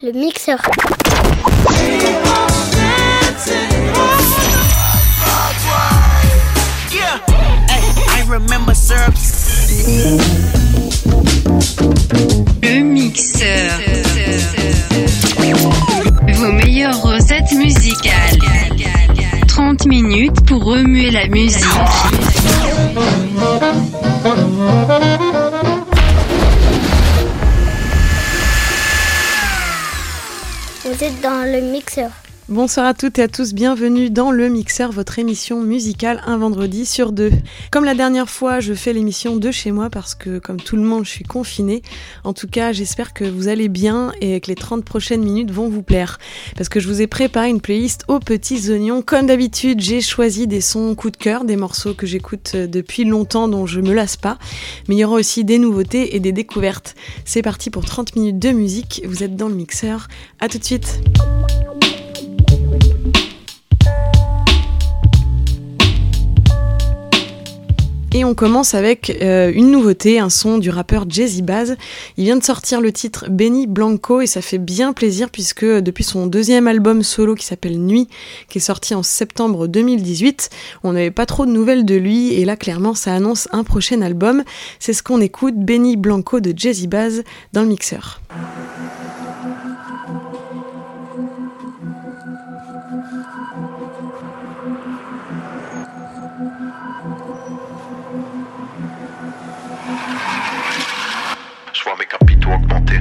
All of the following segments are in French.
Le mixeur. Le mixeur. Vos meilleures recettes musicales. 30 minutes pour remuer la musique. Vous êtes dans le mixeur. Bonsoir à toutes et à tous, bienvenue dans Le Mixeur, votre émission musicale un vendredi sur deux. Comme la dernière fois, je fais l'émission de chez moi parce que, comme tout le monde, je suis confinée. En tout cas, j'espère que vous allez bien et que les 30 prochaines minutes vont vous plaire. Parce que je vous ai préparé une playlist aux petits oignons. Comme d'habitude, j'ai choisi des sons coup de cœur, des morceaux que j'écoute depuis longtemps, dont je me lasse pas. Mais il y aura aussi des nouveautés et des découvertes. C'est parti pour 30 minutes de musique. Vous êtes dans le mixeur. À tout de suite. Et on commence avec une nouveauté, un son du rappeur Jazzy Bass. Il vient de sortir le titre Benny Blanco et ça fait bien plaisir puisque depuis son deuxième album solo qui s'appelle Nuit, qui est sorti en septembre 2018, on n'avait pas trop de nouvelles de lui et là clairement ça annonce un prochain album. C'est ce qu'on écoute, Benny Blanco de Jazzy Bass dans le mixeur. Je vois mes capitaux augmenter.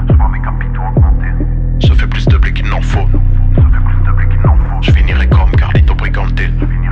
Je fais plus de blé qu'il n'en faut. Je finirai comme Carlito Brigante.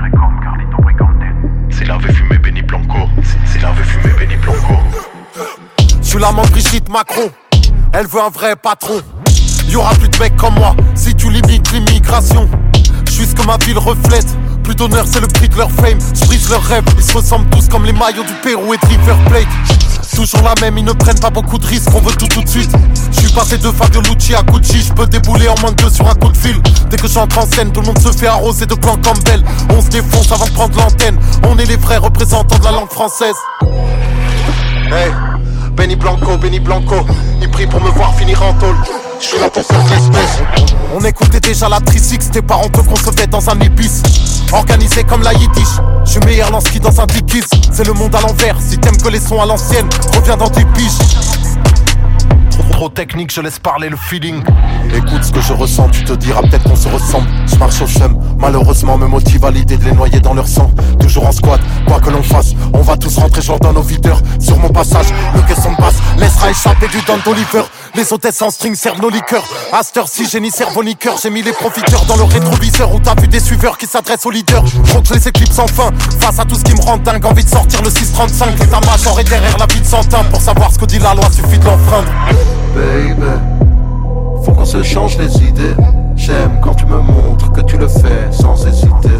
S'il avait fumé Benny Blanco. S'il avait fumé Benny Blanco. Je suis l'amant de Brigitte Macron. Elle veut un vrai patron. Y'aura plus de mecs comme moi si tu limites l'immigration. Je suis ce que ma ville reflète. Plus d'honneur, c'est le prix de leur fame. Je brise leurs rêves. Ils se ressemblent tous comme les maillots du Pérou et de River Plate. Toujours la même, ils ne prennent pas beaucoup de risques, on veut tout de suite. Je suis passé de Fabio Lucci à Gucci, je peux débouler en moins de 2 sur un coup de fil. Dès que j'entre en scène, tout le monde se fait arroser de plans comme Belle. On se défonce avant de prendre l'antenne, on est les vrais représentants de la langue française. Hey, Benny Blanco, il prie pour me voir finir en tôle. Je suis là pour faire de l'espèce. On écoutait déjà la Trisix, tes parents te concevaient dans un épice. Organisé comme la Yiddish, je suis meilleur Lansky dans un dikis. C'est le monde à l'envers, si t'aimes que les sons à l'ancienne, reviens dans tes piges. Trop technique, je laisse parler le feeling. Écoute ce que je ressens, tu te diras peut-être qu'on se ressemble. Je marche au chemin, malheureusement me motive à l'idée de les noyer dans leur sang. Toujours en squat, quoi que l'on fasse, on va tous rentrer genre dans nos videurs. Sur mon passage, le caisson de basse laissera échapper du Don d'Oliver. Les hôtesses en string servent nos liqueurs. À cette heure-ci, j'ai ni cerveau-niqueur. J'ai mis les profiteurs dans le rétroviseur où t'as vu des suiveurs qui s'adressent aux leaders. Faut que je les éclipse enfin. Face à tout ce qui me rend dingue, envie de sortir le 635. L'état-major est derrière la vie de Santin. Pour savoir ce que dit la loi, suffit de l'enfreindre. Baby, faut qu'on se change les idées. J'aime quand tu me montres que tu le fais sans hésiter.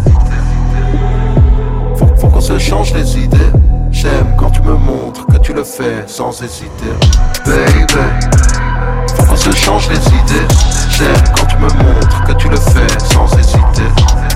Faut qu'on se change les idées. J'aime quand tu me montres que tu le fais sans hésiter. Baby, faut qu'on se change les idées. J'aime quand tu me montres que tu le fais sans hésiter.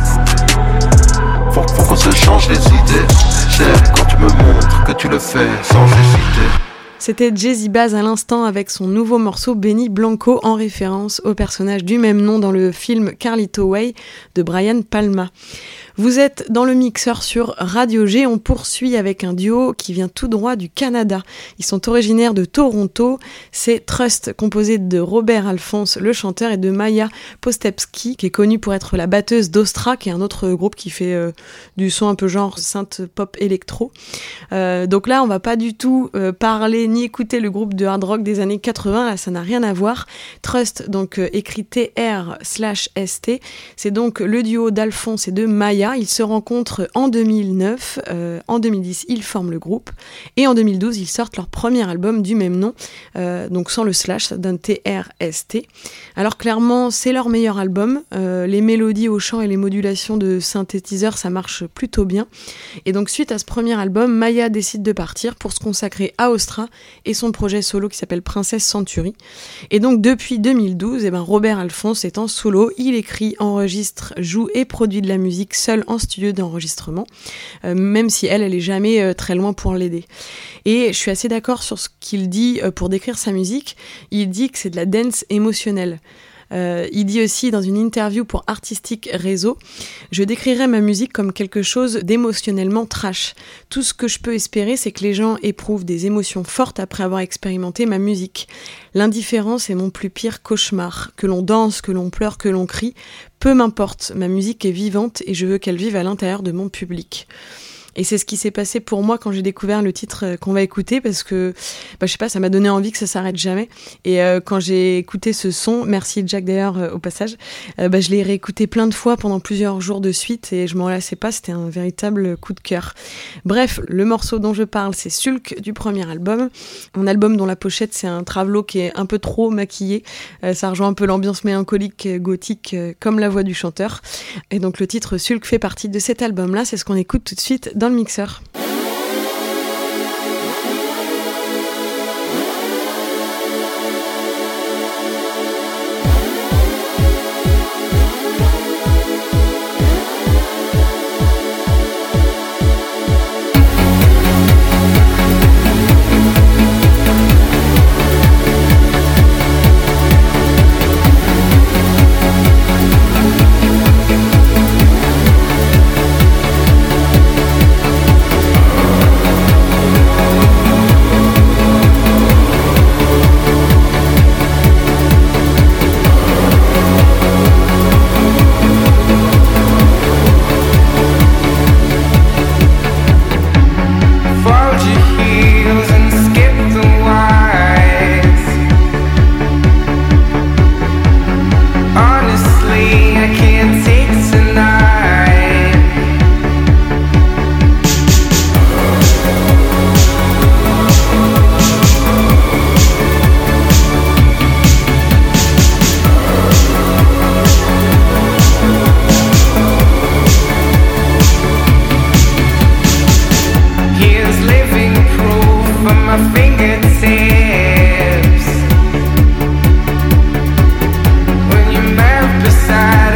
Faut qu'on se change les idées. J'aime quand tu me montres que tu le fais sans hésiter. C'était Jazzy Bass à l'instant avec son nouveau morceau Benny Blanco en référence au personnage du même nom dans le film Carlito Way de Brian Palma. Vous êtes dans le mixeur sur Radio G, on poursuit avec un duo qui vient tout droit du Canada. Ils sont originaires de Toronto, c'est Trust, composé de Robert Alphonse, le chanteur, et de Maya Postepski, qui est connue pour être la batteuse d'Ostra, qui est un autre groupe qui fait du son un peu genre synth pop électro. Donc là, on va pas du tout parler ni écouter le groupe de hard rock des années 80, là ça n'a rien à voir. Trust, donc écrit TR/ST, c'est donc le duo d'Alphonse et de Maya. Ils se rencontrent en 2009, en 2010 ils forment le groupe et en 2012 ils sortent leur premier album du même nom, donc sans le slash d'un TRST. Alors clairement c'est leur meilleur album, les mélodies au chant et les modulations de synthétiseurs ça marche plutôt bien, et donc suite à ce premier album Maya décide de partir pour se consacrer à Ostra et son projet solo qui s'appelle Princess Century. Et donc depuis 2012 Robert Alphonse est en solo, il écrit, enregistre, joue et produit de la musique seul seule en studio d'enregistrement, même si elle est jamais très loin pour l'aider. Et je suis assez d'accord sur ce qu'il dit pour décrire sa musique. Il dit que c'est de la dance émotionnelle. Il dit aussi dans une interview pour Artistic Réseau, « Je décrirais ma musique comme quelque chose d'émotionnellement trash. Tout ce que je peux espérer, c'est que les gens éprouvent des émotions fortes après avoir expérimenté ma musique. L'indifférence est mon plus pire cauchemar. Que l'on danse, que l'on pleure, que l'on crie, peu m'importe. Ma musique est vivante et je veux qu'elle vive à l'intérieur de mon public. » Et c'est ce qui s'est passé pour moi quand j'ai découvert le titre qu'on va écouter, parce que, je sais pas, ça m'a donné envie que ça s'arrête jamais. Et quand j'ai écouté ce son, merci Jack d'ailleurs au passage, je l'ai réécouté plein de fois pendant plusieurs jours de suite et je m'en lassais pas, c'était un véritable coup de cœur. Bref, le morceau dont je parle, c'est Sulk du premier album. Un album dont la pochette, c'est un travelot qui est un peu trop maquillé. Ça rejoint un peu l'ambiance mélancolique, gothique, comme la voix du chanteur. Et donc le titre Sulk fait partie de cet album-là, c'est ce qu'on écoute tout de suite dans le mixeur. When you're beside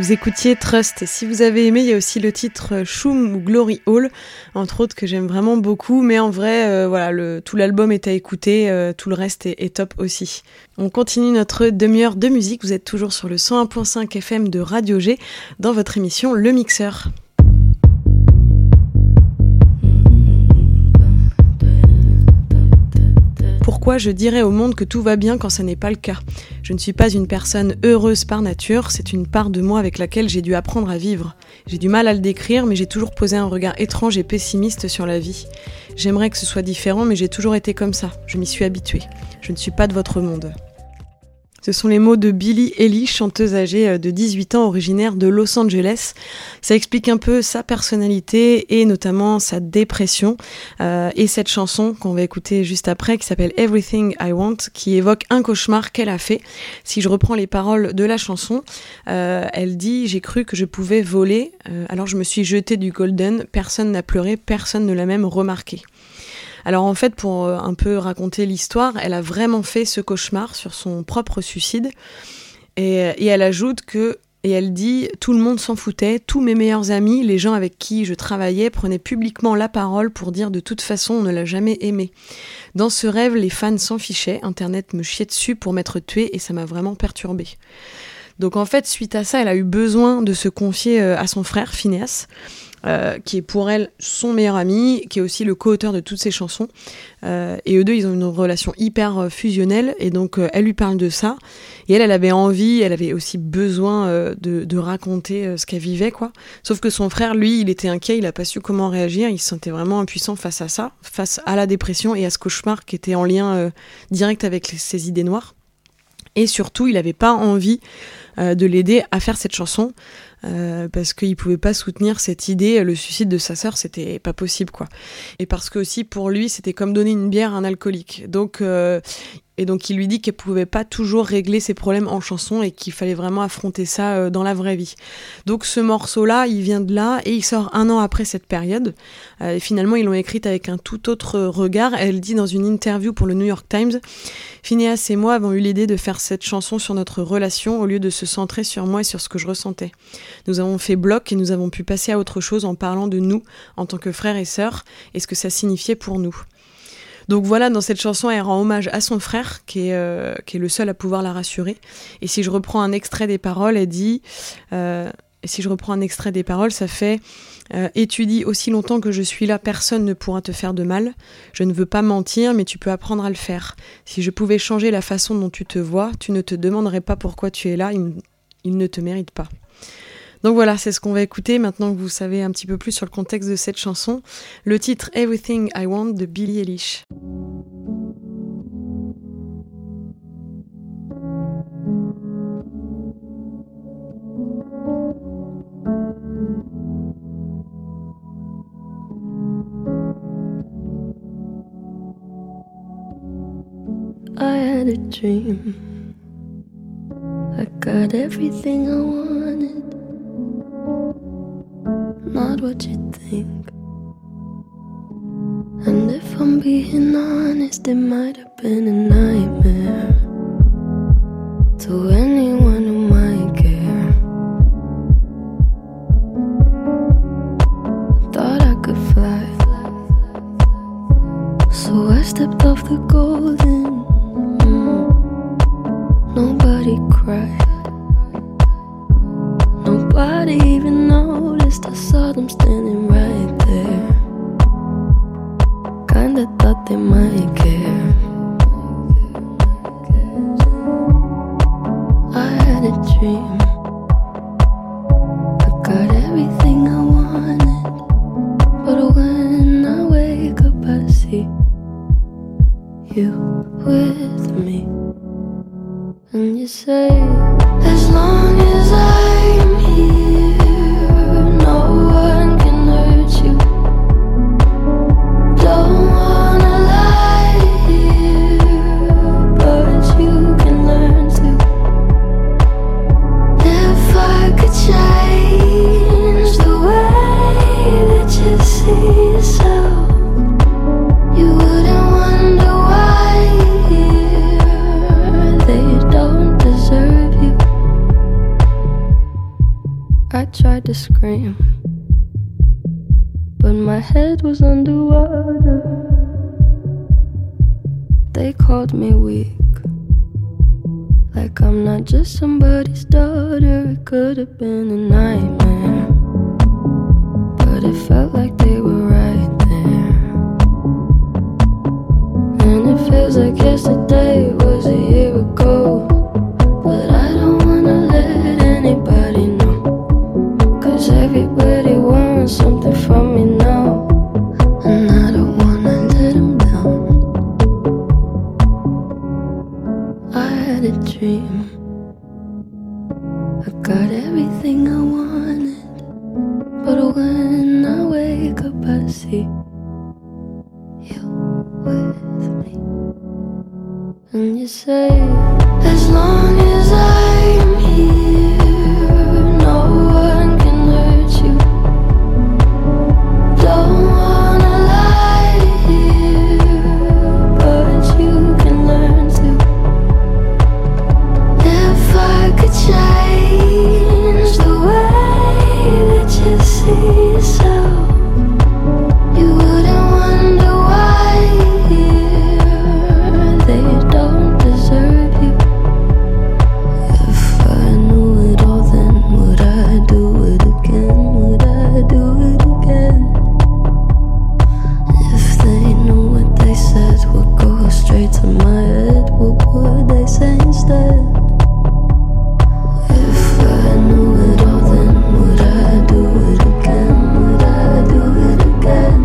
Vous écoutiez Trust, et si vous avez aimé, il y a aussi le titre Shoom ou Glory Hall, entre autres, que j'aime vraiment beaucoup, mais en vrai, voilà, tout l'album est à écouter, tout le reste est top aussi. On continue notre demi-heure de musique, vous êtes toujours sur le 101.5 FM de Radio G, dans votre émission Le Mixeur. Pourquoi je dirais au monde que tout va bien quand ça n'est pas le cas ? Je ne suis pas une personne heureuse par nature, c'est une part de moi avec laquelle j'ai dû apprendre à vivre. J'ai du mal à le décrire, mais j'ai toujours posé un regard étrange et pessimiste sur la vie. J'aimerais que ce soit différent, mais j'ai toujours été comme ça. Je m'y suis habituée. Je ne suis pas de votre monde. Ce sont les mots de Billie Eilish, chanteuse âgée de 18 ans, originaire de Los Angeles. Ça explique un peu sa personnalité et notamment sa dépression. Et cette chanson qu'on va écouter juste après, qui s'appelle Everything I Want, qui évoque un cauchemar qu'elle a fait. Si je reprends les paroles de la chanson, elle dit « J'ai cru que je pouvais voler, alors je me suis jetée du golden, personne n'a pleuré, personne ne l'a même remarqué ». Alors en fait, pour un peu raconter l'histoire, elle a vraiment fait ce cauchemar sur son propre suicide. Et elle ajoute que, et elle dit, tout le monde s'en foutait, tous mes meilleurs amis, les gens avec qui je travaillais, prenaient publiquement la parole pour dire de toute façon on ne l'a jamais aimé. Dans ce rêve, les fans s'en fichaient, Internet me chiait dessus pour m'être tuée et ça m'a vraiment perturbée. Donc en fait, suite à ça, elle a eu besoin de se confier à son frère, Phineas, qui est pour elle son meilleur ami, qui est aussi le co-auteur de toutes ses chansons. Et eux deux, ils ont une relation hyper fusionnelle, et donc elle lui parle de ça. Et elle avait envie, elle avait aussi besoin de raconter ce qu'elle vivait, quoi. Sauf que son frère, lui, il était inquiet, il a pas su comment réagir, il se sentait vraiment impuissant face à ça, face à la dépression et à ce cauchemar qui était en lien direct avec ses idées noires. Et surtout, il avait pas envie de l'aider à faire cette chanson, parce qu'il pouvait pas soutenir cette idée, le suicide de sa sœur, c'était pas possible, quoi. Et parce que aussi, pour lui, c'était comme donner une bière à un alcoolique. Donc il lui dit qu'elle pouvait pas toujours régler ses problèmes en chanson et qu'il fallait vraiment affronter ça dans la vraie vie. Donc ce morceau-là, il vient de là et il sort 1 an après cette période. Et finalement, ils l'ont écrite avec un tout autre regard. Elle dit dans une interview pour le New York Times, « Phineas et moi avons eu l'idée de faire cette chanson sur notre relation au lieu de se centrer sur moi et sur ce que je ressentais. Nous avons fait bloc et nous avons pu passer à autre chose en parlant de nous en tant que frères et sœurs et ce que ça signifiait pour nous. » Donc voilà, dans cette chanson, elle rend hommage à son frère, qui est le seul à pouvoir la rassurer. Et si je reprends un extrait des paroles, elle dit... ça fait « Et tu dis aussi longtemps que je suis là, personne ne pourra te faire de mal. Je ne veux pas mentir, mais tu peux apprendre à le faire. Si je pouvais changer la façon dont tu te vois, tu ne te demanderais pas pourquoi tu es là, il ne te mérite pas. » Donc voilà, c'est ce qu'on va écouter maintenant que vous savez un petit peu plus sur le contexte de cette chanson. Le titre Everything I Want de Billie Eilish. I had a dream. I got everything I wanted. Not what you think. And if I'm being honest, it might have been a nightmare to anyone who might care. Thought I could fly, so I stepped off the golden. Nobody cried. Nobody even noticed. I saw them standing right there. Kinda thought they might care. I had a dream. I got everything I wanted. But when I wake up I see you with me. And you say, as long as I'm here, no one can hurt you. Don't wanna lie here, but you can learn to. I tried to scream, but my head was underwater. They called me weak, like I'm not just somebody's daughter. It could have been a nightmare, but it felt like they were right there. And it feels like yesterday was a year ago, but I don't wanna let anybody know, 'cause everybody wants something from me now, and I don't wanna let them down. I had a dream, I got everything I wanted, but when I wake up I see you with me. And you say, as long as I'm here, no one can hurt you. Don't wanna lie here, but you can learn to. If I could change the way that you see yourself, you wouldn't wonder why they don't deserve you. If I knew it all, then would I do it again? Would I do it again? If they knew what they said would go straight to my head, what would they say instead? If I knew it all, then would I do it again? Would I do it again?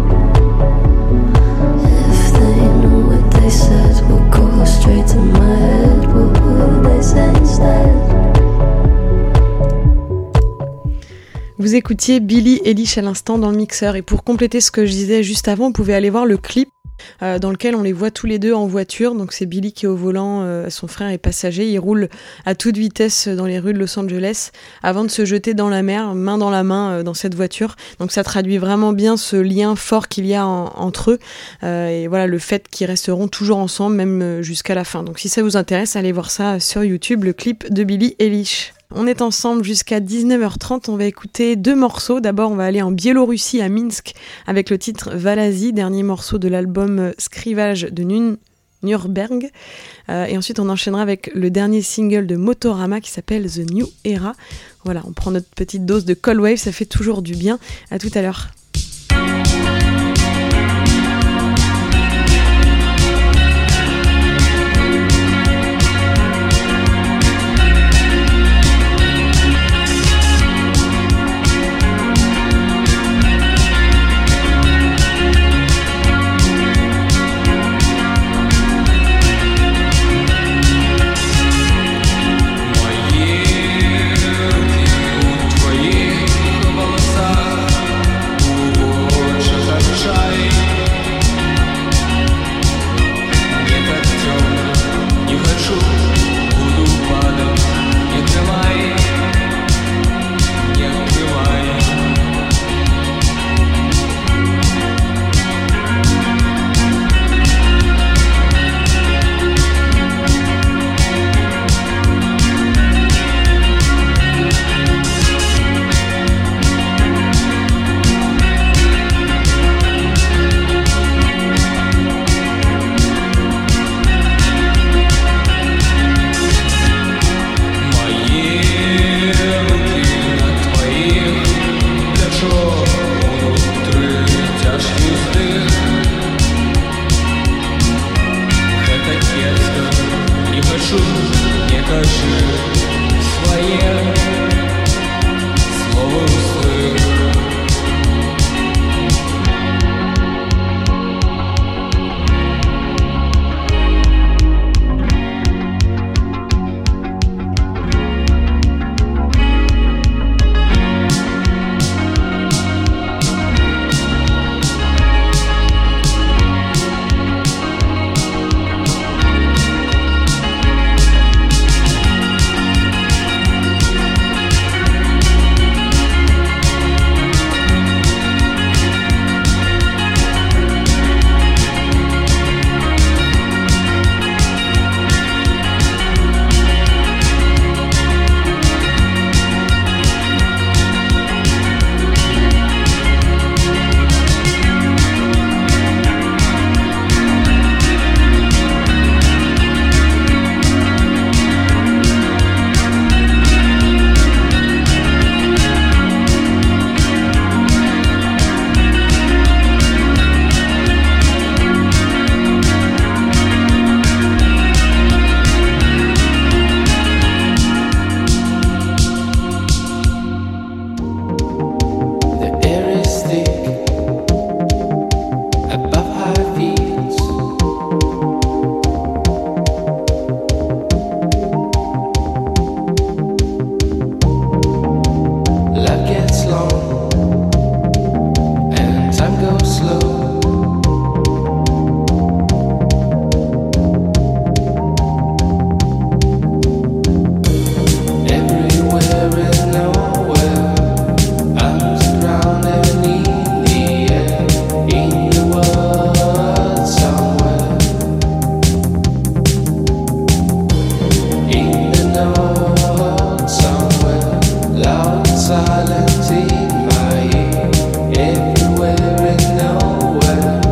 If they knew what they said would go straight to my head, what would they say instead? Vous écoutiez Billie Eilish à l'instant dans le mixeur, et pour compléter ce que je disais juste avant, vous pouvez aller voir le clip dans lequel on les voit tous les deux en voiture. Donc c'est Billie qui est au volant, son frère est passager, ils roulent à toute vitesse dans les rues de Los Angeles avant de se jeter dans la mer, main dans la main dans cette voiture. Donc ça traduit vraiment bien ce lien fort qu'il y a entre eux, et voilà, le fait qu'ils resteront toujours ensemble même jusqu'à la fin. Donc si ça vous intéresse, allez voir ça sur YouTube, le clip de Billie Eilish. On est ensemble jusqu'à 19h30, on va écouter 2 morceaux. D'abord, on va aller en Biélorussie, à Minsk, avec le titre Valazi, dernier morceau de l'album Skrivage de Nürnberg. Et ensuite, on enchaînera avec le dernier single de Motorama qui s'appelle The New Era. Voilà, on prend notre petite dose de Cold Wave, ça fait toujours du bien. À tout à l'heure. В твоих волосах loud and silent in my ear, everywhere and nowhere.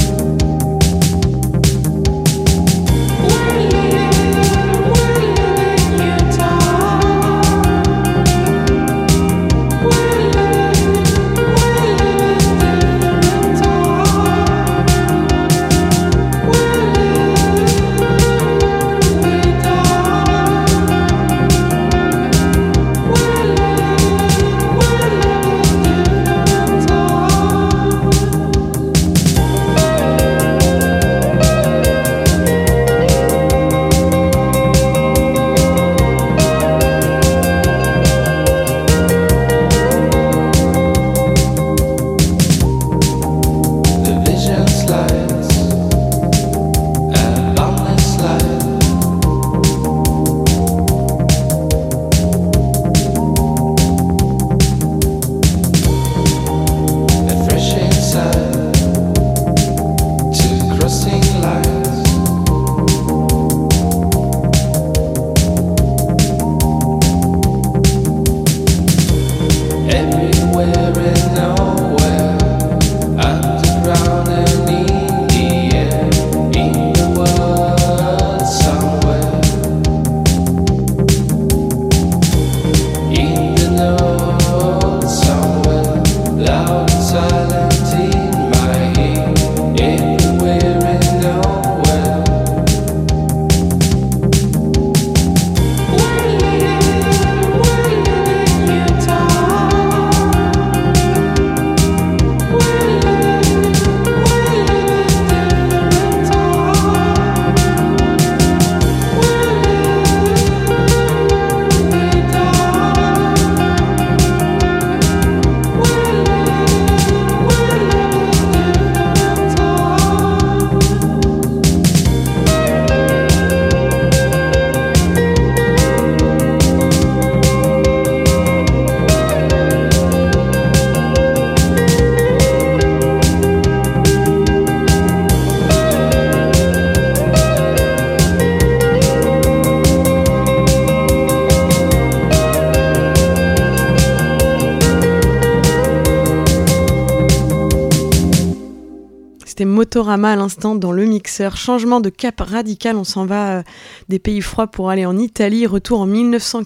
C'était Motorama à l'instant dans le mixeur. Changement de cap radical, on s'en va des pays froids pour aller en Italie. Retour en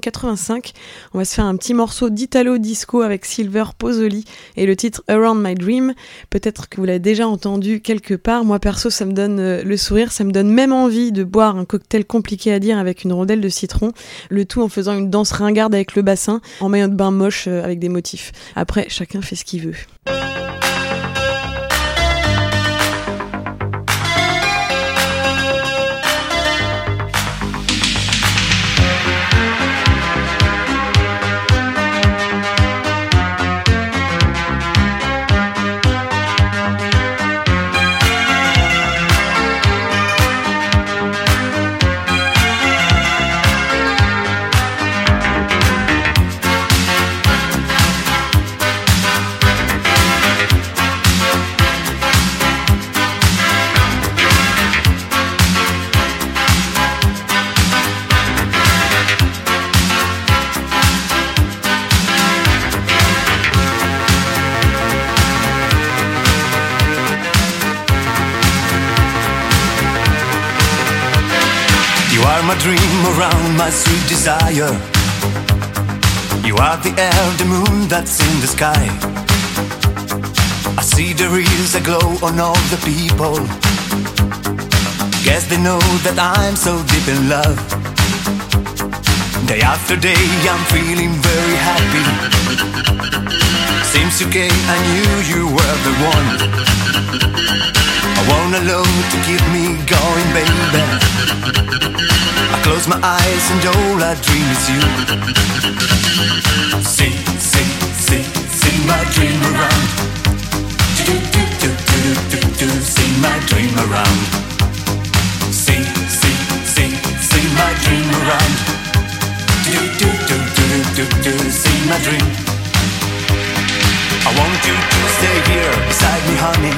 1985. On va se faire un petit morceau d'Italo Disco avec Silver Pozzoli et le titre Around My Dream. Peut-être que vous l'avez déjà entendu quelque part. Moi perso, ça me donne le sourire. Ça me donne même envie de boire un cocktail compliqué à dire avec une rondelle de citron. Le tout en faisant une danse ringarde avec le bassin, en maillot de bain moche avec des motifs. Après, chacun fait ce qu'il veut. My dream around my sweet desire. You are the air, the moon that's in the sky. I see there is a glow on all the people. Guess they know that I'm so deep in love. Day after day I'm feeling very happy. Seems okay, I knew you were the one. I want a love to keep me going, baby. I close my eyes and all I dream is you. See my dream around. See my dream around. See my dream around. See my dream. I want you to stay here beside me, honey.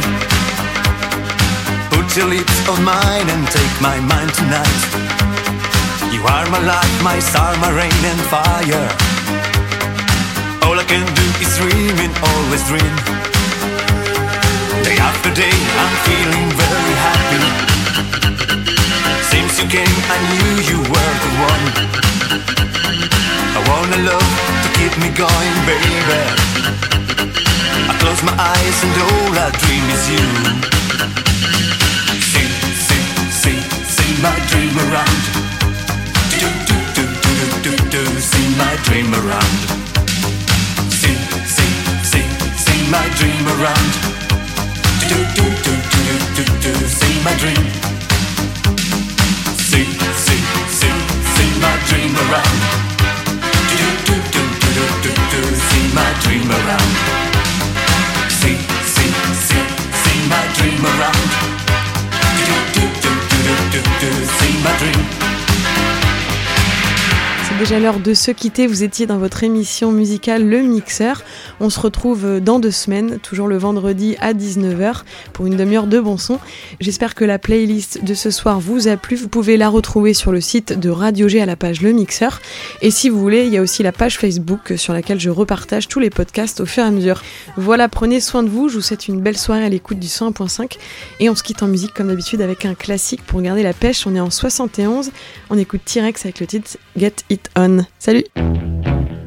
Put your lips on mine and take my mind tonight. You are my life, my star, my rain and fire. can do is dreaming, always dream. Day after day, I'm feeling very happy. Since you came, I knew you were the one. I wanna love to keep me going, baby. I close my eyes and all I dream is you. Sing, sing, sing, sing my dream around. Do, do, do, do, do, do, do, sing my dream around. Sing, sing, sing, sing my dream around. Do, do, do, do, do, do, do, sing my dream. Sing, sing, sing, sing my dream around. Do, do, do, do, do, do, do, sing my dream around. Sing, sing, sing, sing my dream around. Do, do, do, do, do, do, sing my dream. C'est déjà l'heure de se quitter, vous étiez dans votre émission musicale Le Mixeur. On se retrouve dans 2 semaines, toujours le vendredi à 19h pour une demi-heure de bon son. J'espère que la playlist de ce soir vous a plu, vous pouvez la retrouver sur le site de Radio G à la page Le Mixeur. Et si vous voulez, il y a aussi la page Facebook sur laquelle je repartage tous les podcasts au fur et à mesure. Voilà, prenez soin de vous, je vous souhaite une belle soirée à l'écoute du 101.5 et on se quitte en musique comme d'habitude avec un classique pour garder la pêche. On est en 71, on écoute T-Rex avec le titre Get It On. Salut!